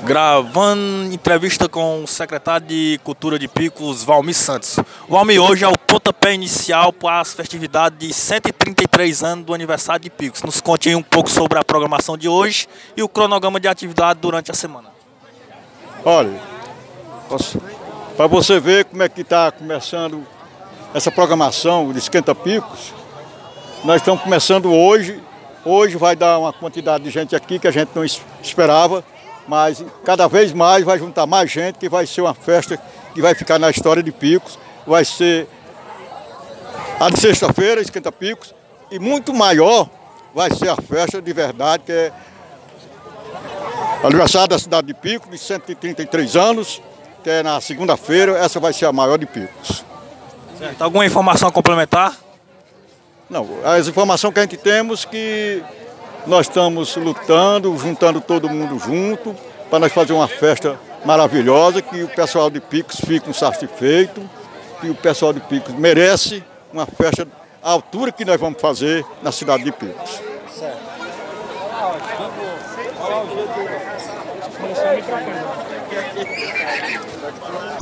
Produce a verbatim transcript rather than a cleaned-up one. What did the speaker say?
Gravando entrevista com o secretário de Cultura de Picos, Valmir Santos. Valmir, hoje é o pontapé inicial para as festividades de cento e trinta e três anos do aniversário de Picos. Nos conte aí um pouco sobre a programação de hoje e o cronograma de atividade durante a semana. Olha, para você ver como é que está começando essa programação de Esquenta Picos, nós estamos começando hoje. Hoje vai dar uma quantidade de gente aqui que a gente não esperava, mas cada vez mais vai juntar mais gente, que vai ser uma festa que vai ficar na história de Picos. Vai ser a de sexta-feira, Esquenta Picos, e muito maior vai ser a festa de verdade, que é o aniversário da cidade de Picos, de cento e trinta e três anos, que é na segunda-feira. Essa vai ser a maior de Picos. Certo. Alguma informação a complementar? Não, as informações que a gente temos que nós estamos lutando, juntando todo mundo junto, para nós fazer uma festa maravilhosa, que o pessoal de Picos fique satisfeito, que o pessoal de Picos merece uma festa à altura que nós vamos fazer na cidade de Picos. Certo.